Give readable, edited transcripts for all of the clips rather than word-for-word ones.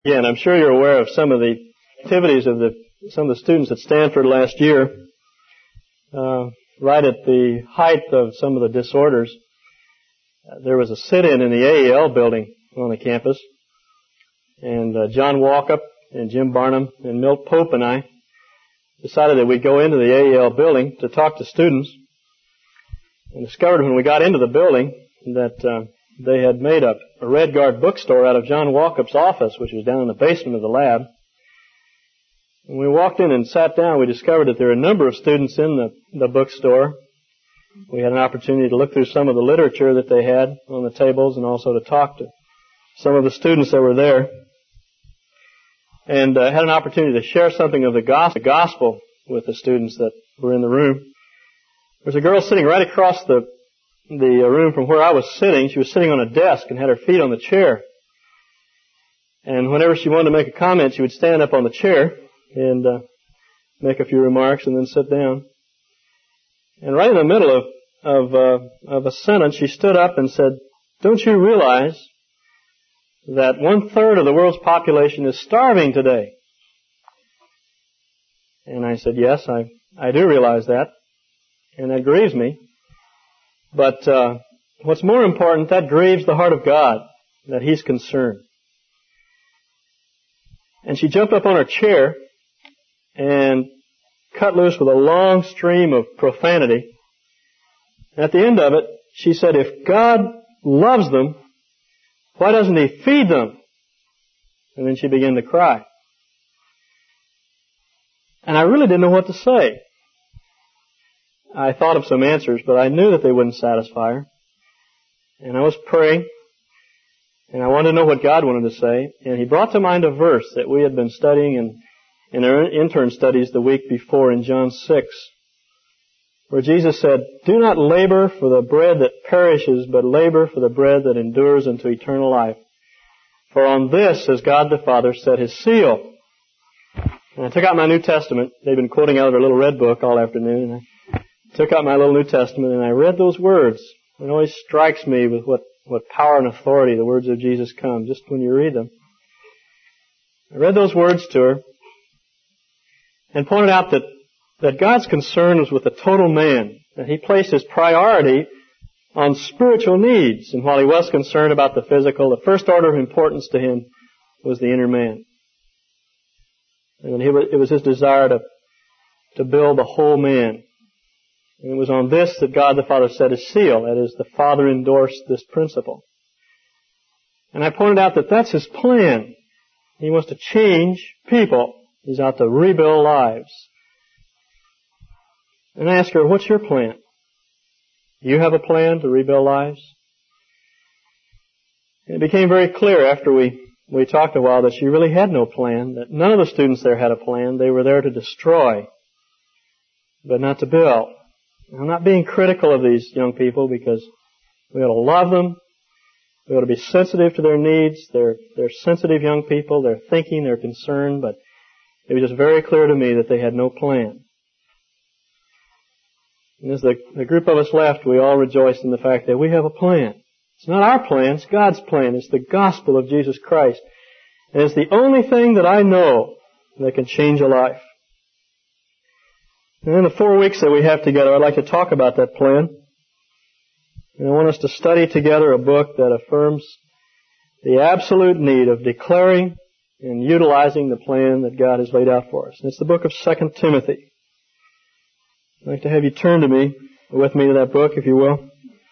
Again, I'm sure you're aware of some of the activities of some of the students at Stanford last year. Right at the height of some of the disorders, there was a sit-in the AEL building on the campus, and John Walkup and Jim Barnum and Milt Pope and I decided that we'd go into the AEL building to talk to students, and discovered when we got into the building that they had made a Red Guard bookstore out of John Walkup's office, which was down in the basement of the lab. When we walked in and sat down, we discovered that there were a number of students in the bookstore. We had an opportunity to look through some of the literature that they had on the tables and also to talk to some of the students that were there. And had an opportunity to share something of the gospel with the students that were in the room. There was a girl sitting right across the room from where I was sitting. She was sitting on a desk and had her feet on the chair. And whenever she wanted to make a comment, she would stand up on the chair and make a few remarks and then sit down. And right in the middle of a sentence, she stood up and said, "Don't you realize that 1/3 of the world's population is starving today?" And I said, "Yes, I do realize that, and that grieves me. But what's more important, that grieves the heart of God, that He's concerned." And she jumped up on her chair and cut loose with a long stream of profanity. At the end of it, she said, "If God loves them, why doesn't He feed them?" And then she began to cry. And I really didn't know what to say. I thought of some answers, but I knew that they wouldn't satisfy her. And I was praying, and I wanted to know what God wanted to say. And He brought to mind a verse that we had been studying in our intern studies the week before in John 6, where Jesus said, "Do not labor for the bread that perishes, but labor for the bread that endures unto eternal life. For on this has God the Father set His seal." And I took out my New Testament. They've been quoting out of their little red book all afternoon. And I took out my little New Testament and I read those words. It always strikes me with what power and authority the words of Jesus come, just when you read them. I read those words to her and pointed out that God's concern was with the total man, that He placed His priority on spiritual needs. And while He was concerned about the physical, the first order of importance to Him was the inner man. And it was His desire to build the whole man. And it was on this that God the Father set His seal. That is, the Father endorsed this principle. And I pointed out that that's His plan. He wants to change people. He's out to rebuild lives. And I asked her, "What's your plan? Do you have a plan to rebuild lives?" And it became very clear after we talked a while that she really had no plan, that none of the students there had a plan. They were there to destroy, but not to build. I'm not being critical of these young people, because we ought to love them. We ought to be sensitive to their needs. They're sensitive young people. They're thinking, they're concerned, but it was just very clear to me that they had no plan. And as the group of us left, we all rejoiced in the fact that we have a plan. It's not our plan, it's God's plan. It's the gospel of Jesus Christ. And it's the only thing that I know that can change a life. And in the 4 weeks that we have together, I'd like to talk about that plan. And I want us to study together a book that affirms the absolute need of declaring and utilizing the plan that God has laid out for us. And it's the book of 2 Timothy. I'd like to have you turn with me to that book, if you will.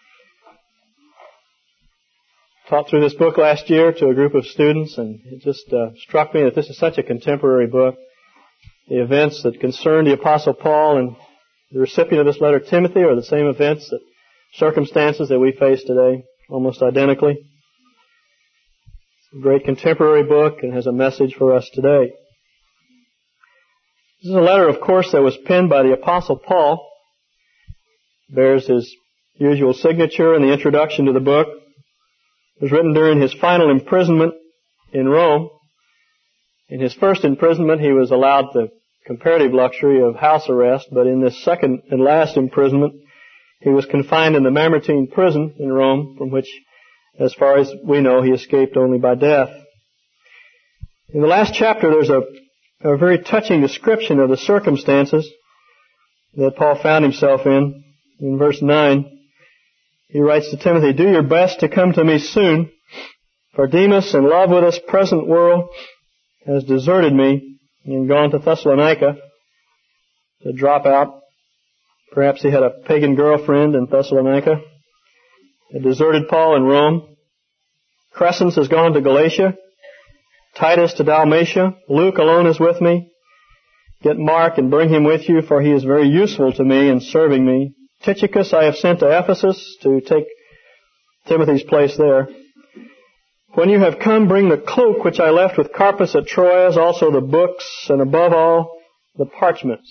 Taught through this book last year to a group of students, and it just struck me that this is such a contemporary book. The events that concern the Apostle Paul and the recipient of this letter, Timothy, are the same events, circumstances that we face today, almost identically. It's a great contemporary book and has a message for us today. This is a letter, of course, that was penned by the Apostle Paul. It bears his usual signature in the introduction to the book. It was written during his final imprisonment in Rome. In his first imprisonment, he was allowed the comparative luxury of house arrest, but in this second and last imprisonment, he was confined in the Mamertine prison in Rome, from which, as far as we know, he escaped only by death. In the last chapter, there's a very touching description of the circumstances that Paul found himself in. In verse 9, he writes to Timothy, "Do your best to come to me soon, for Demas, in love with this present world, has deserted me and gone to Thessalonica to drop out." Perhaps he had a pagan girlfriend in Thessalonica. He deserted Paul in Rome. Crescens has gone to Galatia. Titus to Dalmatia. Luke alone is with me. Get Mark and bring him with you, for he is very useful to me in serving me. Tychicus I have sent to Ephesus to take Timothy's place there. When you have come, bring the cloak which I left with Carpus at Troas, also the books, and above all, the parchments.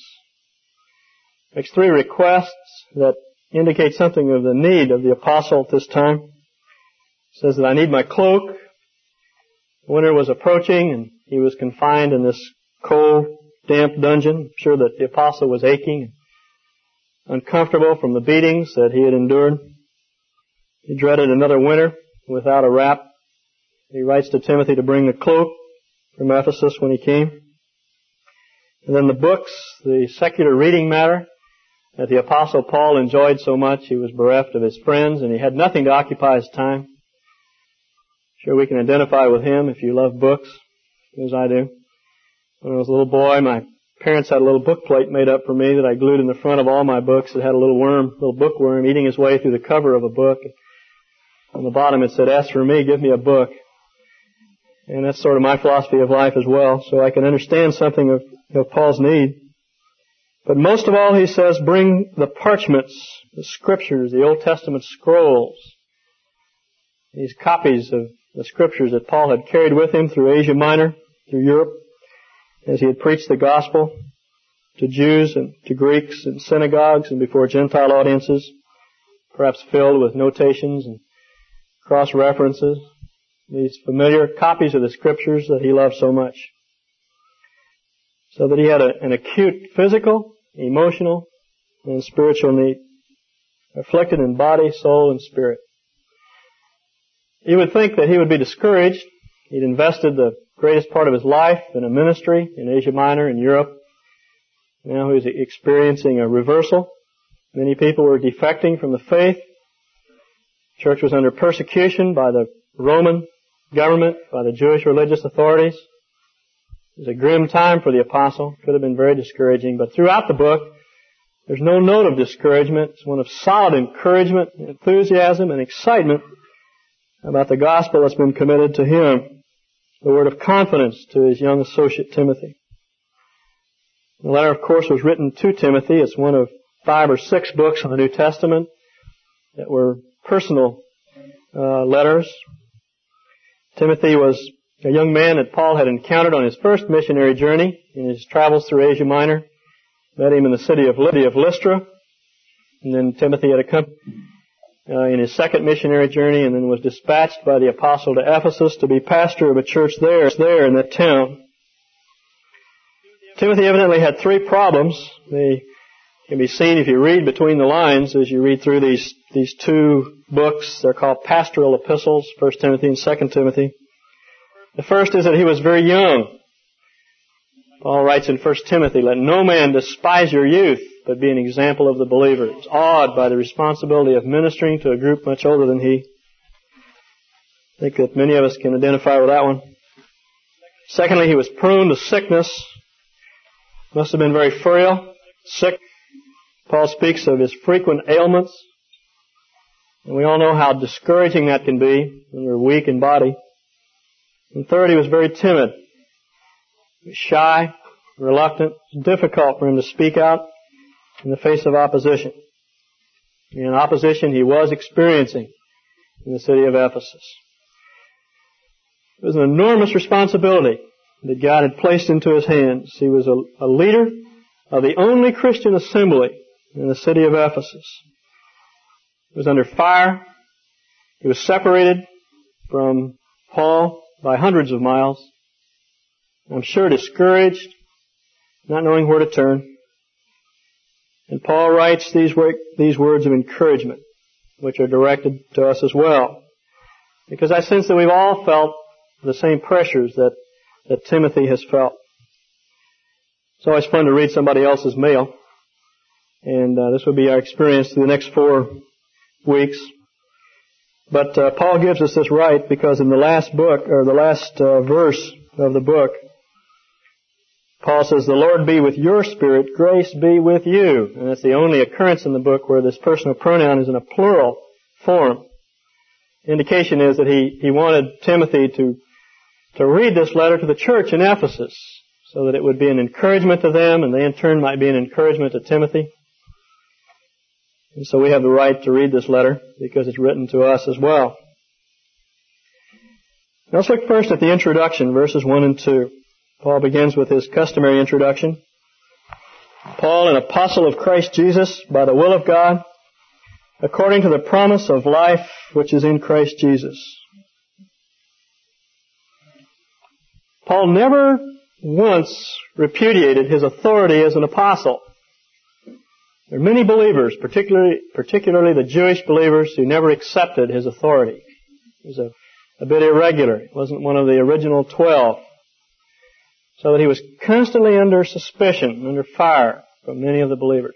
Makes 3 requests that indicate something of the need of the apostle at this time. He says that I need my cloak. Winter was approaching, and he was confined in this cold, damp dungeon. I'm sure that the apostle was aching, uncomfortable from the beatings that he had endured. He dreaded another winter without a wrap. He writes to Timothy to bring the cloak from Ephesus when he came. And then the books, the secular reading matter that the apostle Paul enjoyed so much. He was bereft of his friends, and he had nothing to occupy his time. Sure, we can identify with him if you love books, as I do. When I was a little boy, my parents had a little book plate made up for me that I glued in the front of all my books. It had a little bookworm eating his way through the cover of a book. On the bottom it said, "As for me, give me a book." And that's sort of my philosophy of life as well, so I can understand something of Paul's need. But most of all, he says, bring the parchments, the scriptures, the Old Testament scrolls, these copies of the scriptures that Paul had carried with him through Asia Minor, through Europe, as he had preached the gospel to Jews and to Greeks in synagogues and before Gentile audiences, perhaps filled with notations and cross-references, these familiar copies of the scriptures that he loved so much. So that he had an acute physical, emotional, and spiritual need, afflicted in body, soul, and spirit. You would think that he would be discouraged. He'd invested the greatest part of his life in a ministry in Asia Minor and Europe. Now he was experiencing a reversal. Many people were defecting from the faith. The church was under persecution by the Roman government, by the Jewish religious authorities. It was a grim time for the apostle. Could have been very discouraging. But throughout the book, there's no note of discouragement. It's one of solid encouragement, enthusiasm, and excitement about the gospel that's been committed to him. The word of confidence to his young associate Timothy. The letter, of course, was written to Timothy. It's one of 5 or 6 books in the New Testament that were personal letters. Timothy was a young man that Paul had encountered on his first missionary journey in his travels through Asia Minor. Met him in the city of Lystra. And then Timothy had accompanied in his second missionary journey, and then was dispatched by the apostle to Ephesus to be pastor of a church there in that town. Timothy evidently had 3 problems. They can be seen if you read between the lines as you read through these 2 books. They're called pastoral epistles, 1 Timothy and 2 Timothy. The first is that he was very young. Paul writes in 1 Timothy, "Let no man despise your youth, but be an example of the believers, awed by the responsibility of ministering to a group much older than he." I think that many of us can identify with that one. Secondly, he was prone to sickness. Must have been very frail, sick. Paul speaks of his frequent ailments. And we all know how discouraging that can be when we're weak in body. And third, he was very timid. He was shy, reluctant. It was difficult for him to speak out in the face of opposition. And opposition he was experiencing in the city of Ephesus. It was an enormous responsibility that God had placed into his hands. He was a leader of the only Christian assembly in the city of Ephesus. He was under fire. He was separated from Paul by hundreds of miles. I'm sure discouraged, not knowing where to turn. And Paul writes these words of encouragement, which are directed to us as well. Because I sense that we've all felt the same pressures that that Timothy has felt. It's always fun to read somebody else's mail, and this will be our experience through the next 4 weeks. But Paul gives us this right because in the last book, or the last verse of the book, Paul says, "The Lord be with your spirit, grace be with you." And that's the only occurrence in the book where this personal pronoun is in a plural form. The indication is that he wanted Timothy to read this letter to the church in Ephesus so that it would be an encouragement to them and they in turn might be an encouragement to Timothy. And so we have the right to read this letter because it's written to us as well. Now let's look first at the introduction, verses 1 and 2. Paul begins with his customary introduction. Paul, an apostle of Christ Jesus, by the will of God, according to the promise of life which is in Christ Jesus. Paul never once repudiated his authority as an apostle. There are many believers, particularly the Jewish believers, who never accepted his authority. He was a bit irregular. He wasn't one of the original 12. So that he was constantly under suspicion, under fire from many of the believers.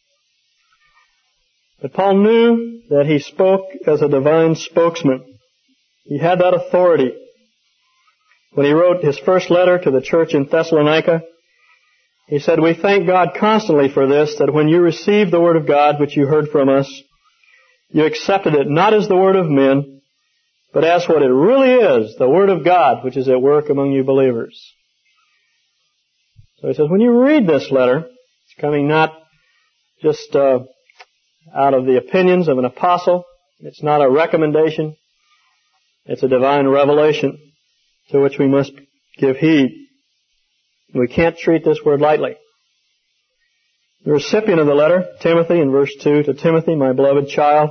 But Paul knew that he spoke as a divine spokesman. He had that authority. When he wrote his first letter to the church in Thessalonica, he said, "We thank God constantly for this, that when you received the word of God which you heard from us, you accepted it not as the word of men, but as what it really is, the word of God which is at work among you believers." So he says, when you read this letter, it's coming not just out of the opinions of an apostle. It's not a recommendation. It's a divine revelation to which we must give heed. We can't treat this word lightly. The recipient of the letter, Timothy, in verse 2, "To Timothy, my beloved child,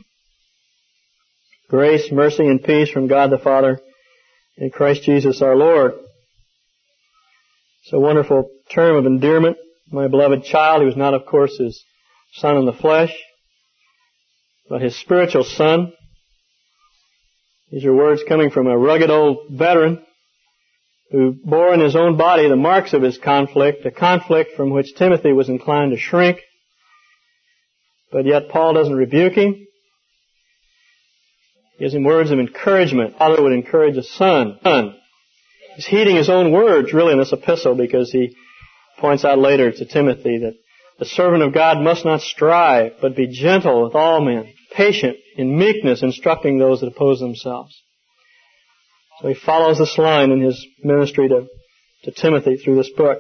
grace, mercy, and peace from God the Father and Christ Jesus our Lord." It's a wonderful term of endearment. My beloved child. He was not, of course, his son in the flesh, but his spiritual son. These are words coming from a rugged old veteran who bore in his own body the marks of his conflict, a conflict from which Timothy was inclined to shrink. But yet Paul doesn't rebuke him. He gives him words of encouragement. Father would encourage a son. He's heeding his own words, really, in this epistle, because he points out later to Timothy that the servant of God must not strive, but be gentle with all men, patient in meekness, instructing those that oppose themselves. So he follows this line in his ministry to Timothy through this book.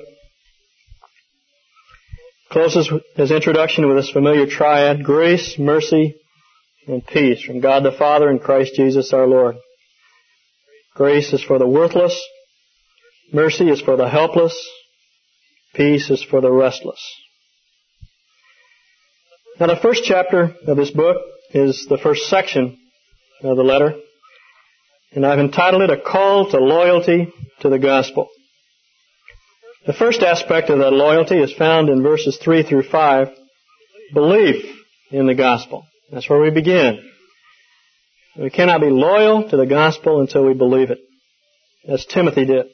Closes his introduction with this familiar triad: grace, mercy, and peace from God the Father and Christ Jesus our Lord. Grace is for the worthless. Mercy is for the helpless. Peace is for the restless. Now the first chapter of this book is the first section of the letter, and I've entitled it, "A Call to Loyalty to the Gospel." The first aspect of that loyalty is found in verses 3 through 5, belief in the gospel. That's where we begin. We cannot be loyal to the gospel until we believe it, as Timothy did.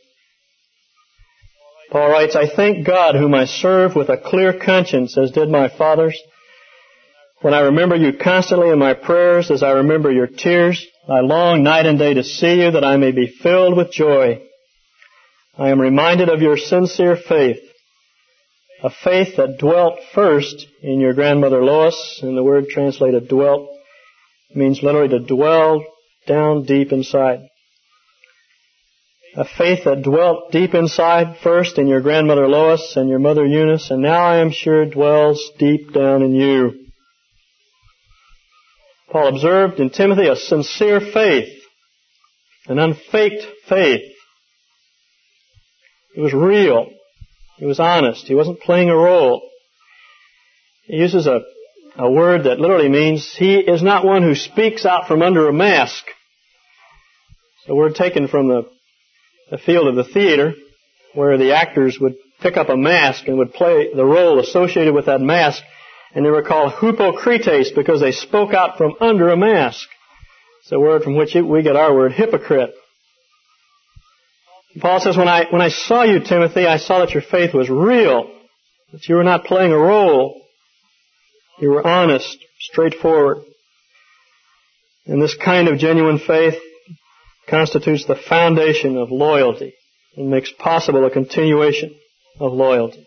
Paul writes, "I thank God whom I serve with a clear conscience, as did my fathers. When I remember you constantly in my prayers, as I remember your tears, I long night and day to see you, that I may be filled with joy. I am reminded of your sincere faith, a faith that dwelt first in your grandmother Lois," and the word translated dwelt means literally to dwell down deep inside. A faith that dwelt deep inside first in your grandmother Lois and your mother Eunice, and now I am sure dwells deep down in you. Paul observed in Timothy a sincere faith, an unfaked faith. It was real. He was honest. He wasn't playing a role. He uses a word that literally means he is not one who speaks out from under a mask. It's a word taken from the field of the theater, where the actors would pick up a mask and would play the role associated with that mask, and they were called hypocrites because they spoke out from under a mask. It's a word from which we get our word hypocrite. Paul says, when I saw you, Timothy, I saw that your faith was real, that you were not playing a role. You were honest, straightforward. And this kind of genuine faith constitutes the foundation of loyalty and makes possible a continuation of loyalty.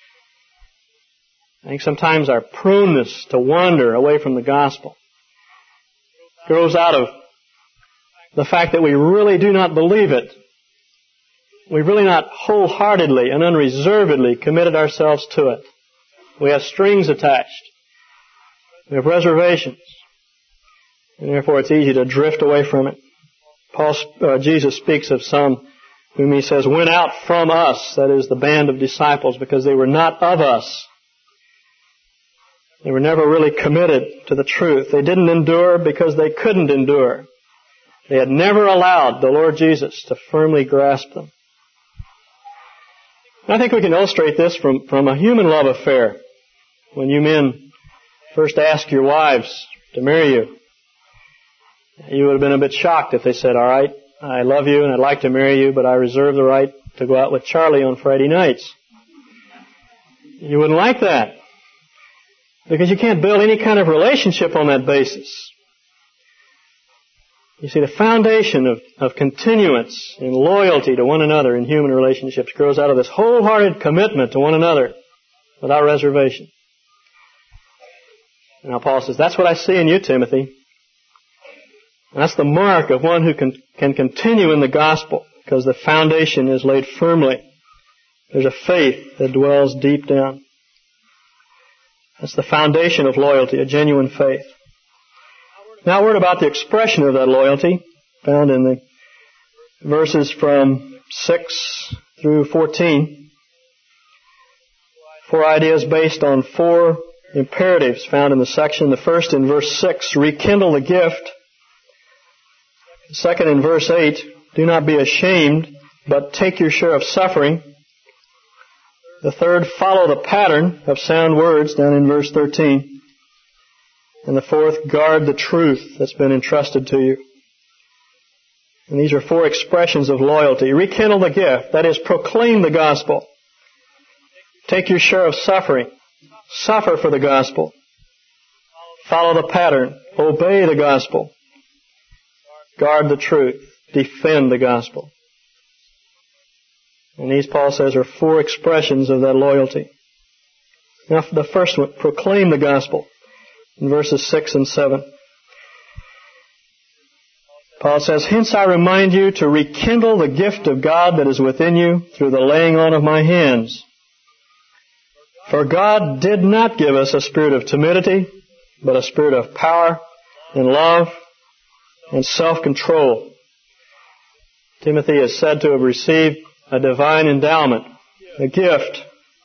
I think sometimes our proneness to wander away from the gospel grows out of the fact that we really do not believe it. We've really not wholeheartedly and unreservedly committed ourselves to it. We have strings attached. We have reservations. And therefore it's easy to drift away from it. Jesus speaks of some whom he says went out from us, that is the band of disciples, because they were not of us. They were never really committed to the truth. They didn't endure because they couldn't endure. They had never allowed the Lord Jesus to firmly grasp them. And I think we can illustrate this from a human love affair. When you men first ask your wives to marry you, you would have been a bit shocked if they said, all right, I love you and I'd like to marry you, but I reserve the right to go out with Charlie on Friday nights. You wouldn't like that, because you can't build any kind of relationship on that basis. You see, the foundation of continuance and loyalty to one another in human relationships grows out of this wholehearted commitment to one another without reservation. And now Paul says, that's what I see in you, Timothy. And that's the mark of one who can continue in the gospel, because the foundation is laid firmly. There's a faith that dwells deep down. That's the foundation of loyalty, a genuine faith. Now a word about the expression of that loyalty, found in the verses from 6 through 14. 4 ideas based on 4 imperatives found in the section. The first in verse 6, rekindle the gift. The second in verse 8, do not be ashamed, but take your share of suffering. The third, follow the pattern of sound words, down in verse 13. And the fourth, guard the truth that's been entrusted to you. And these are 4 expressions of loyalty. Rekindle the gift, that is, proclaim the gospel. Take your share of suffering. Suffer for the gospel. Follow the pattern. Obey the gospel. Guard the truth. Defend the gospel. And these, Paul says, are 4 expressions of that loyalty. Now, the first one, proclaim the gospel, in verses 6 and 7. Paul says, hence I remind you to rekindle the gift of God that is within you through the laying on of my hands. For God did not give us a spirit of timidity, but a spirit of power and love and self-control. Timothy is said to have received a divine endowment, a gift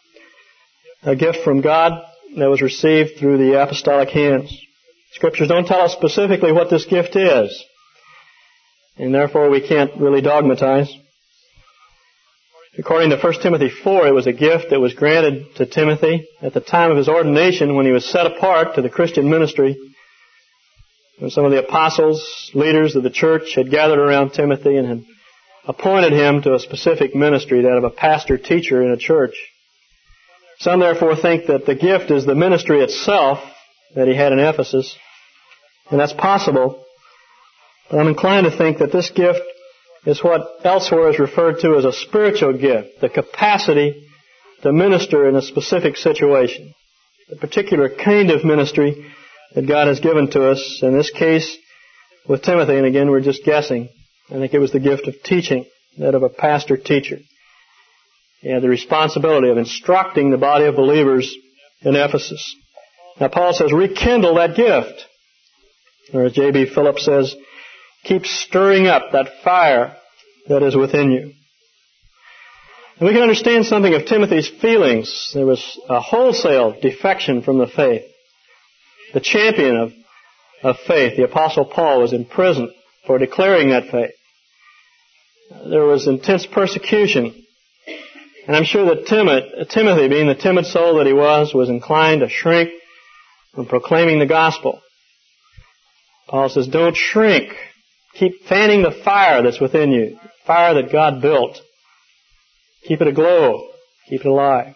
from God that was received through the apostolic hands. Scriptures don't tell us specifically what this gift is, and therefore we can't really dogmatize. According to 1 Timothy 4, it was a gift that was granted to Timothy at the time of his ordination, when he was set apart to the Christian ministry, when some of the apostles, leaders of the church, had gathered around Timothy and had appointed him to a specific ministry, that of a pastor-teacher in a church. Some therefore think that the gift is the ministry itself that he had in Ephesus, and that's possible. But I'm inclined to think that this gift is what elsewhere is referred to as a spiritual gift, the capacity to minister in a specific situation, the particular kind of ministry that God has given to us. In this case, with Timothy, and again, we're just guessing, I think it was the gift of teaching, that of a pastor-teacher. He had the responsibility of instructing the body of believers in Ephesus. Now Paul says, rekindle that gift. Or as J.B. Phillips says, keep stirring up that fire that is within you. And we can understand something of Timothy's feelings. There was a wholesale defection from the faith. The champion of faith, the Apostle Paul, was in prison for declaring that faith. There was intense persecution. And I'm sure that Timothy, being the timid soul that he was inclined to shrink from proclaiming the gospel. Paul says, don't shrink. Keep fanning the fire that's within you. fire that God built. Keep it aglow. Keep it alive.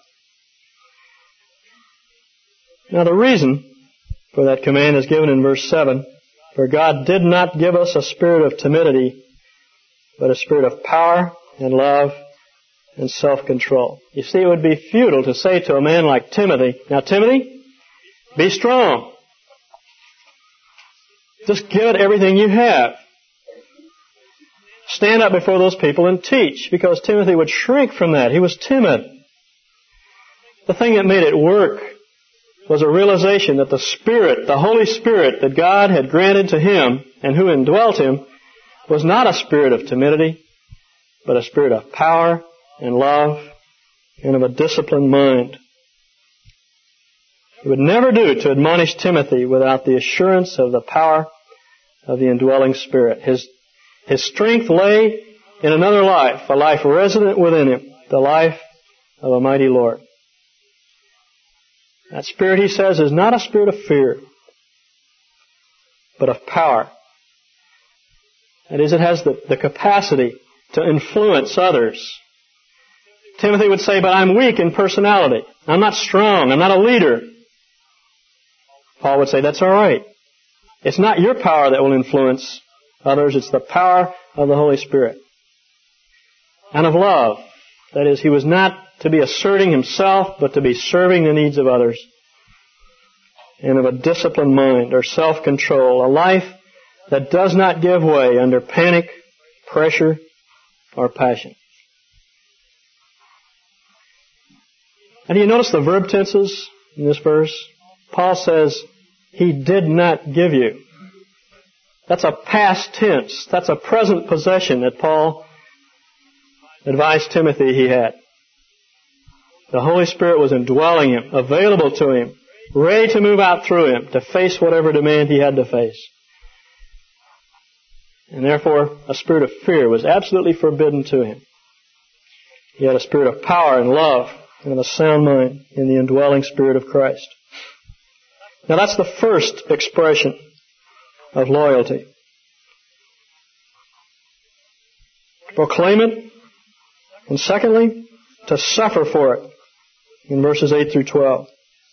Now the reason for that command is given in verse 7. For God did not give us a spirit of timidity, but a spirit of power and love and self-control. You see, it would be futile to say to a man like Timothy, now Timothy, be strong. Just give it everything you have. Stand up before those people and teach, because Timothy would shrink from that. He was timid. The thing that made it work was a realization that the Spirit, the Holy Spirit that God had granted to him and who indwelt him, was not a spirit of timidity, but a spirit of power and love and of a disciplined mind. It would never do to admonish Timothy without the assurance of the power of the indwelling Spirit. His strength lay in another life, a life resident within him, the life of a mighty Lord. That spirit, he says, is not a spirit of fear, but of power. That is, it has the capacity to influence others. Timothy would say, but I'm weak in personality. I'm not strong. I'm not a leader. Paul would say, that's all right. It's not your power that will influence others. It's the power of the Holy Spirit. And of love. That is, he was not to be asserting himself, but to be serving the needs of others. And of a disciplined mind or self-control. A life that does not give way under panic, pressure, or passion. And do you notice the verb tenses in this verse? Paul says, he did not give you. That's a past tense. That's a present possession that Paul advised Timothy he had. The Holy Spirit was indwelling him, available to him, ready to move out through him, to face whatever demand he had to face. And therefore, a spirit of fear was absolutely forbidden to him. He had a spirit of power and love and of a sound mind in the indwelling Spirit of Christ. Now that's the first expression of loyalty. Proclaim it. And secondly, to suffer for it. In verses 8 through 12.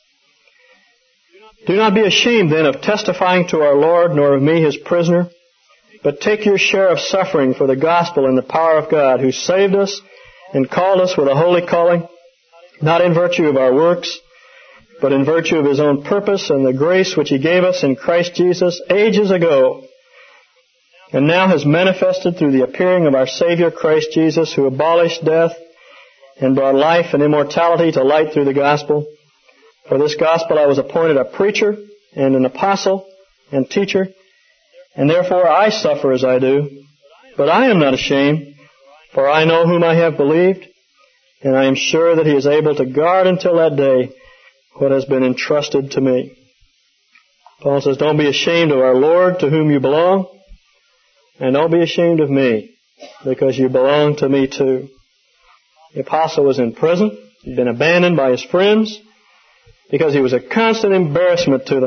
Do not be ashamed then of testifying to our Lord, nor of me his prisoner, but take your share of suffering for the gospel and the power of God, who saved us and called us with a holy calling, not in virtue of our works, but in virtue of his own purpose and the grace which he gave us in Christ Jesus ages ago, and now has manifested through the appearing of our Savior Christ Jesus, who abolished death and brought life and immortality to light through the gospel. For this gospel I was appointed a preacher and an apostle and teacher, and therefore I suffer as I do. But I am not ashamed, for I know whom I have believed, and I am sure that he is able to guard until that day what has been entrusted to me. Paul says, don't be ashamed of our Lord to whom you belong, and don't be ashamed of me, because you belong to me too. The apostle was in prison. He'd been abandoned by his friends because he was a constant embarrassment to them.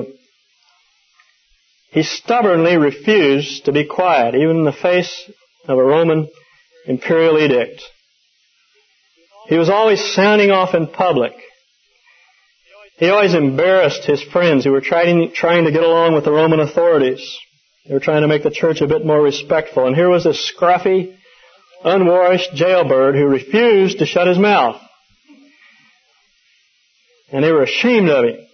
He stubbornly refused to be quiet, even in the face of a Roman imperial edict. He was always sounding off in public. He always embarrassed his friends who were trying to get along with the Roman authorities. They were trying to make the church a bit more respectful. And here was this scruffy, unwashed jailbird who refused to shut his mouth. And they were ashamed of him.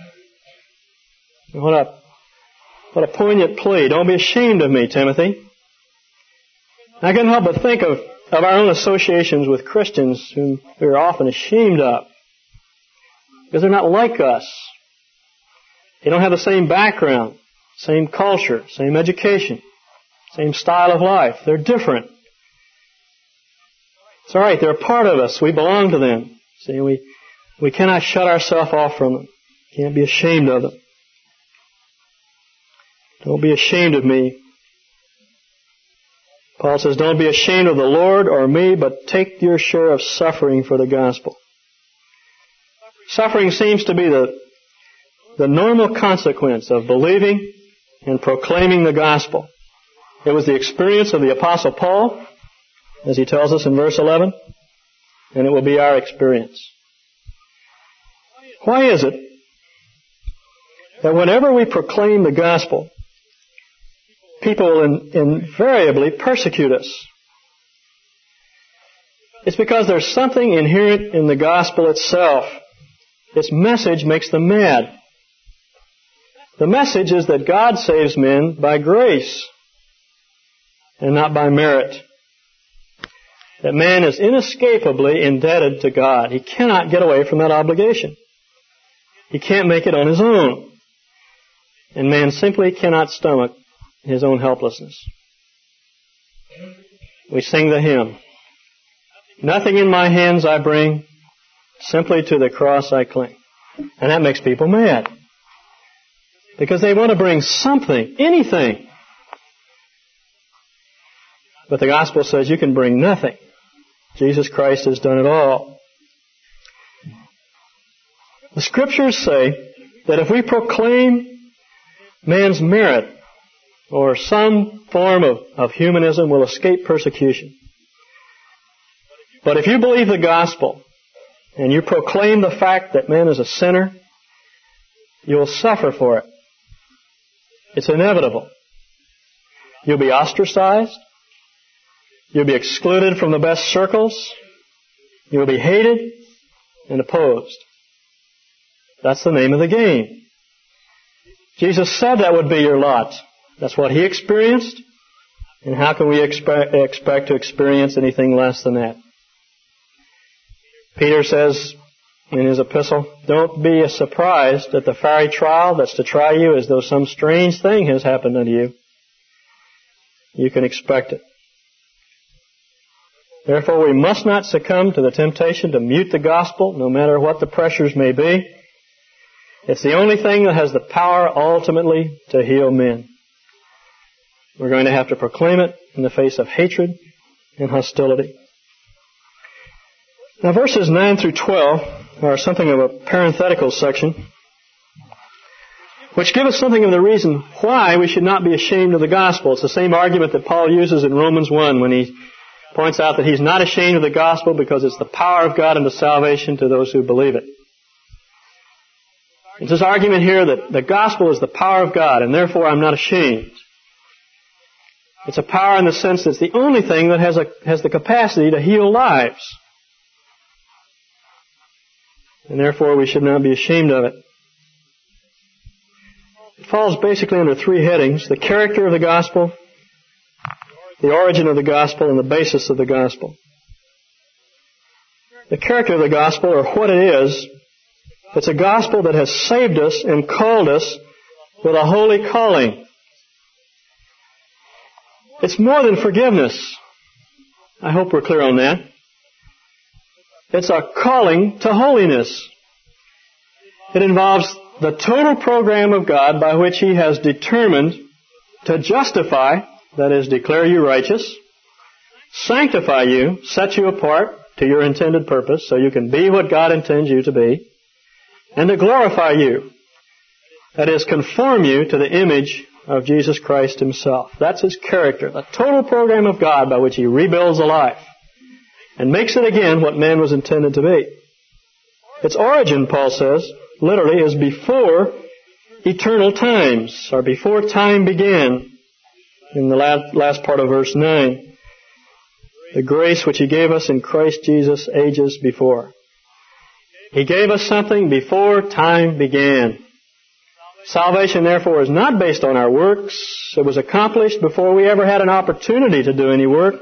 What a poignant plea. Don't be ashamed of me, Timothy. I couldn't help but think of our own associations with Christians whom we are often ashamed of. Because they're not like us. They don't have the same background, same culture, same education, same style of life. They're different. It's all right. They're a part of us. We belong to them. See, we cannot shut ourselves off from them. Can't be ashamed of them. Don't be ashamed of me. Paul says, don't be ashamed of the Lord or me, but take your share of suffering for the gospel. Suffering seems to be the normal consequence of believing and proclaiming the gospel. It was the experience of the Apostle Paul. as he tells us in verse 11, and it will be our experience. Why is it that whenever we proclaim the gospel, people invariably persecute us? It's because there's something inherent in the gospel itself. Its message makes them mad. The message is that God saves men by grace and not by merit. That man is inescapably indebted to God. He cannot get away from that obligation. He can't make it on his own. And man simply cannot stomach his own helplessness. We sing the hymn, "Nothing in my hands I bring, simply to the cross I cling." And that makes people mad. Because they want to bring something, anything. But the gospel says you can bring nothing. Jesus Christ has done it all. The Scriptures say that if we proclaim man's merit or some form of humanism, we'll escape persecution. But if you believe the gospel and you proclaim the fact that man is a sinner, you'll suffer for it. It's inevitable. You'll be ostracized. You'll be excluded from the best circles. You'll be hated and opposed. That's the name of the game. Jesus said that would be your lot. That's what He experienced. And how can we expect to experience anything less than that? Peter says in his epistle, "Don't be surprised at the fiery trial that's to try you as though some strange thing has happened unto you. You can expect it." Therefore, we must not succumb to the temptation to mute the gospel, no matter what the pressures may be. It's the only thing that has the power ultimately to heal men. We're going to have to proclaim it in the face of hatred and hostility. Now, verses 9 through 12 are something of a parenthetical section, which give us something of the reason why we should not be ashamed of the gospel. It's the same argument that Paul uses in Romans 1 when he points out that he's not ashamed of the gospel because it's the power of God unto salvation to those who believe it. It's this argument here that the gospel is the power of God, and therefore I'm not ashamed. It's a power in the sense that it's the only thing that has the capacity to heal lives. And therefore we should not be ashamed of it. It falls basically under three headings: the character of the gospel, the origin of the gospel, and the basis of the gospel. The character of the gospel, or what it is, it's a gospel that has saved us and called us with a holy calling. It's more than forgiveness. I hope we're clear on that. It's a calling to holiness. It involves the total program of God by which He has determined to justify, that is, declare you righteous, sanctify you, set you apart to your intended purpose so you can be what God intends you to be, and to glorify you, that is, conform you to the image of Jesus Christ Himself. That's His character, the total program of God by which He rebuilds a life and makes it again what man was intended to be. Its origin, Paul says, literally is before eternal times, or before time began, in the last part of verse 9. The grace which He gave us in Christ Jesus ages before. He gave us something before time began. Salvation, therefore, is not based on our works. It was accomplished before we ever had an opportunity to do any work.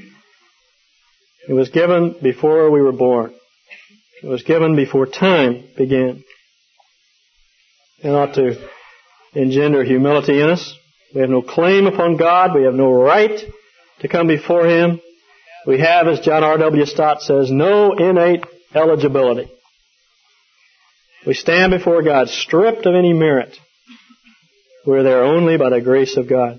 It was given before we were born. It was given before time began. It ought to engender humility in us. We have no claim upon God. We have no right to come before Him. We have, as John R.W. Stott says, no innate eligibility. We stand before God stripped of any merit. We're there only by the grace of God.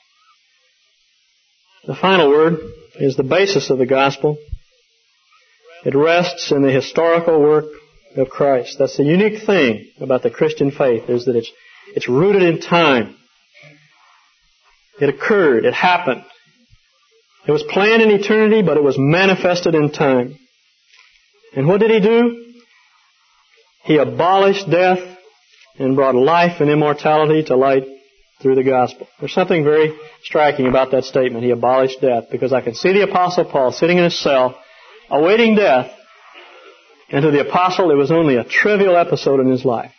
The final word is the basis of the gospel. It rests in the historical work of Christ. That's the unique thing about the Christian faith, is that it's rooted in time. It occurred. It happened. It was planned in eternity, but it was manifested in time. And what did He do? He abolished death and brought life and immortality to light through the gospel. There's something very striking about that statement. He abolished death, because I can see the Apostle Paul sitting in his cell, awaiting death, and to the Apostle it was only a trivial episode in his life.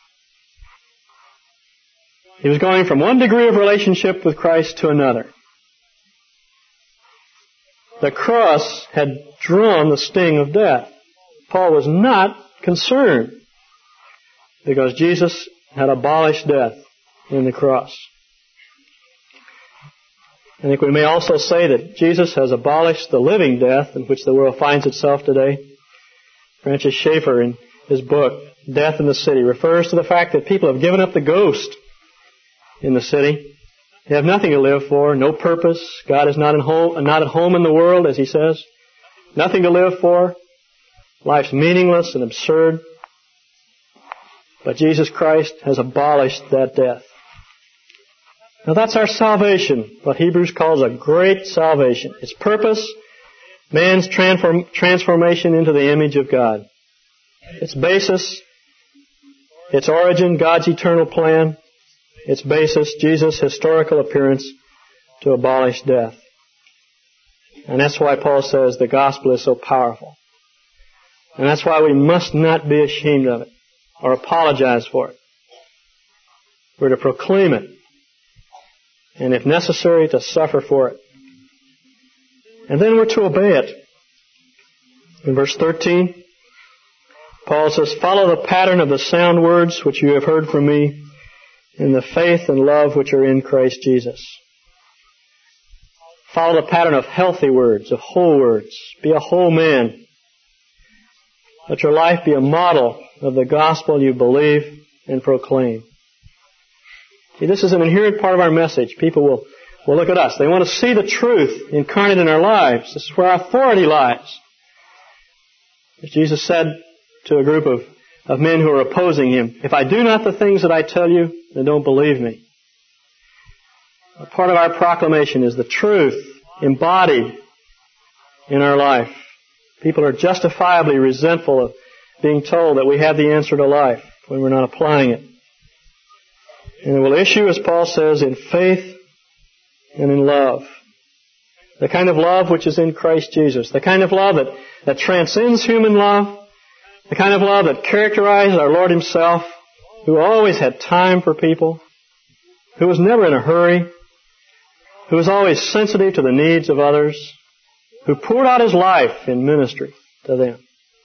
He was going from one degree of relationship with Christ to another. The cross had drawn the sting of death. Paul was not concerned, because Jesus had abolished death in the cross. I think we may also say that Jesus has abolished the living death in which the world finds itself today. Francis Schaeffer, in his book, Death in the City, refers to the fact that people have given up the ghost in the city. They have nothing to live for, no purpose. God is not at home in the world, as he says. Nothing to live for. Life's meaningless and absurd. But Jesus Christ has abolished that death. Now that's our salvation, what Hebrews calls a great salvation. Its purpose, man's transformation into the image of God. Its basis, its origin, God's eternal plan. Its basis, Jesus' historical appearance to abolish death. And that's why Paul says the gospel is so powerful. And that's why we must not be ashamed of it or apologize for it. We're to proclaim it, and if necessary, to suffer for it. And then we're to obey it. In verse 13, Paul says, "Follow the pattern of the sound words which you have heard from me, in the faith and love which are in Christ Jesus." Follow the pattern of healthy words, of whole words. Be a whole man. Let your life be a model of the gospel you believe and proclaim. See, this is an inherent part of our message. People will look at us. They want to see the truth incarnate in our lives. This is where our authority lies. As Jesus said to a group of men who are opposing Him, "If I do not the things that I tell you, then don't believe me." A part of our proclamation is the truth embodied in our life. People are justifiably resentful of being told that we have the answer to life when we're not applying it. And it will issue, as Paul says, in faith and in love. The kind of love which is in Christ Jesus. The kind of love that transcends human love. The kind of love that characterized our Lord Himself, who always had time for people, who was never in a hurry, who was always sensitive to the needs of others, who poured out His life in ministry to them.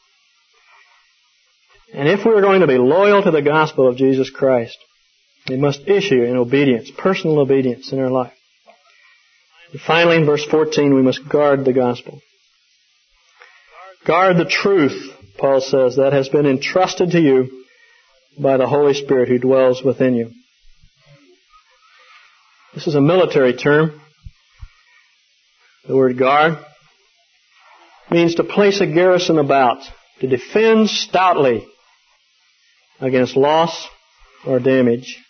And if we're going to be loyal to the gospel of Jesus Christ, we must issue in obedience, personal obedience in our life. And finally, in verse 14, we must guard the gospel. Guard the truth, Paul says, that has been entrusted to you by the Holy Spirit who dwells within you. This is a military term. The word guard means to place a garrison about, to defend stoutly against loss or damage.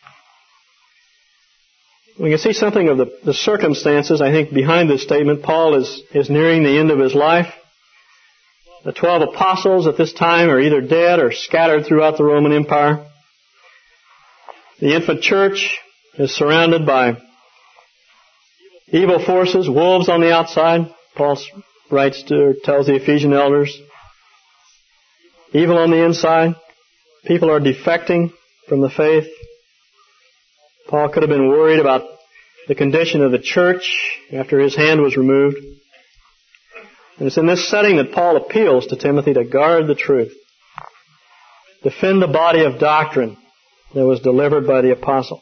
We can see something of the circumstances, I think, behind this statement. Paul is nearing the end of his life. The 12 apostles at this time are either dead or scattered throughout the Roman Empire. The infant church is surrounded by evil forces, wolves on the outside. Paul tells the Ephesian elders. Evil on the inside. People are defecting from the faith. Paul could have been worried about the condition of the church after his hand was removed. And it's in this setting that Paul appeals to Timothy to guard the truth. Defend the body of doctrine that was delivered by the apostles.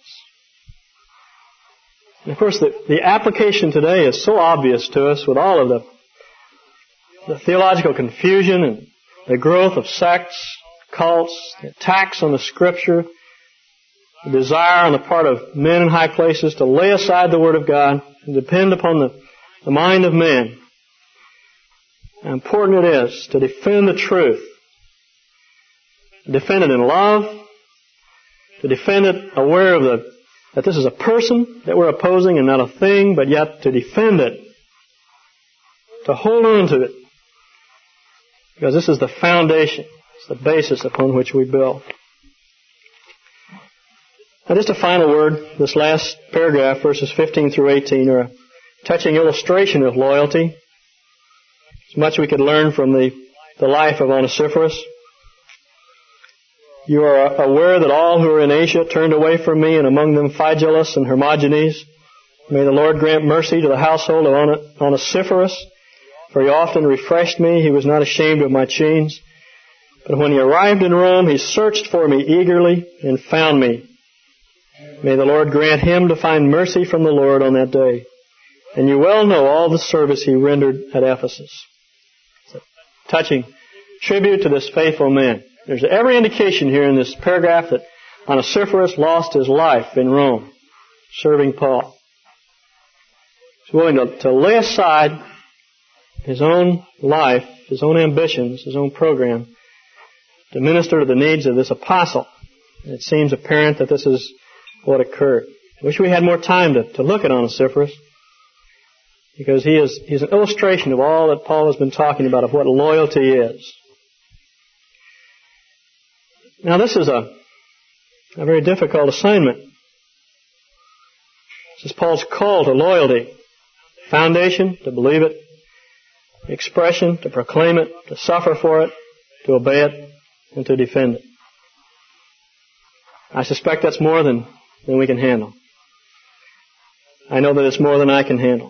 And of course, the application today is so obvious to us with all of the theological confusion and the growth of sects, cults, the attacks on the Scripture, the desire on the part of men in high places to lay aside the Word of God and depend upon the mind of man. How important it is to defend the truth. To defend it in love. To defend it aware of that this is a person that we're opposing and not a thing, but yet to defend it to hold on to it. Because this is the foundation. It's the basis upon which we build. Now just a final word. This last paragraph, verses 15 through 18, are a touching illustration of loyalty. There's much we could learn from the life of Onesiphorus. You are aware that all who are in Asia turned away from me, and among them Phygelus and Hermogenes. May the Lord grant mercy to the household of Onesiphorus, for he often refreshed me. He was not ashamed of my chains. But when he arrived in Rome, he searched for me eagerly and found me. May the Lord grant him to find mercy from the Lord on that day. And you well know all the service he rendered at Ephesus. It's a touching tribute to this faithful man. There's every indication here in this paragraph that Onesiphorus lost his life in Rome, serving Paul. He's willing to lay aside his own life, his own ambitions, his own program, to minister to the needs of this apostle. It seems apparent that this is what occurred. I wish we had more time to look at Onesiphorus, because he's an illustration of all that Paul has been talking about, of what loyalty is. Now this is a very difficult assignment. This is Paul's call to loyalty. Foundation, to believe it. Expression, to proclaim it, to suffer for it, to obey it, and to defend it. I suspect that's more than we can handle. I know that it's more than I can handle.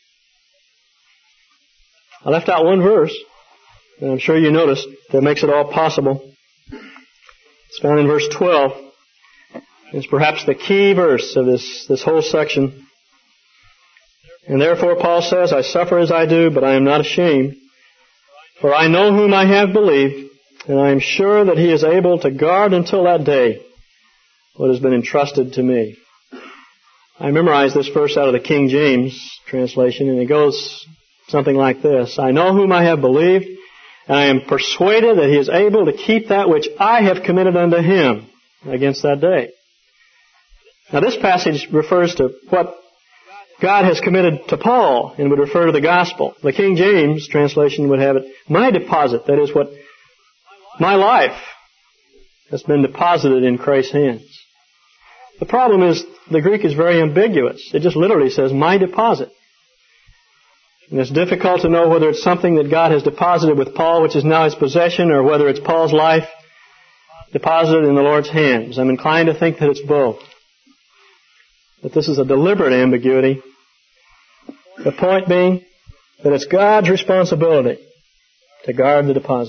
I left out one verse, and I'm sure you noticed, that makes it all possible. It's found in verse 12. It's perhaps the key verse of this whole section. And therefore, Paul says, I suffer as I do, but I am not ashamed. For I know whom I have believed, and I am sure that he is able to guard until that day what has been entrusted to me. I memorized this verse out of the King James translation, and it goes something like this. I know whom I have believed, and I am persuaded that he is able to keep that which I have committed unto him against that day. Now this passage refers to what God has committed to Paul and would refer to the gospel. The King James translation would have it, my deposit, that is what my life has been deposited in Christ's hands. The problem is the Greek is very ambiguous. It just literally says, my deposit. And it's difficult to know whether it's something that God has deposited with Paul, which is now his possession, or whether it's Paul's life deposited in the Lord's hands. I'm inclined to think that it's both. But this is a deliberate ambiguity. The point being that it's God's responsibility to guard the deposit.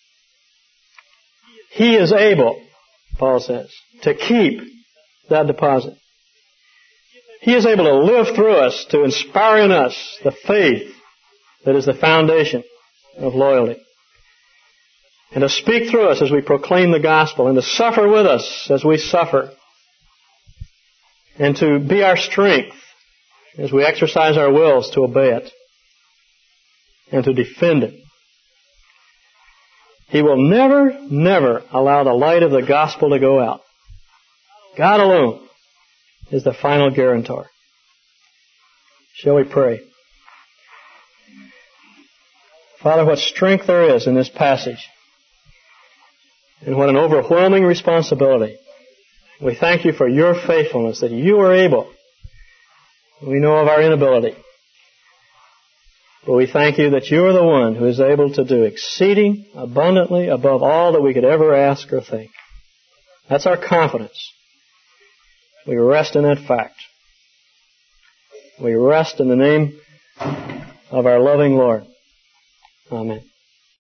He is able, Paul says, to keep that deposit. He is able to live through us, to inspire in us the faith that is the foundation of loyalty. And to speak through us as we proclaim the gospel, and to suffer with us as we suffer. And to be our strength as we exercise our wills to obey it and to defend it. He will never, never allow the light of the gospel to go out. God alone is the final guarantor. Shall we pray? Father, what strength there is in this passage, and what an overwhelming responsibility. We thank you for your faithfulness, that you are able. We know of our inability. But we thank you that you are the one who is able to do exceeding abundantly above all that we could ever ask or think. That's our confidence. We rest in that fact. We rest in the name of our loving Lord. Amen.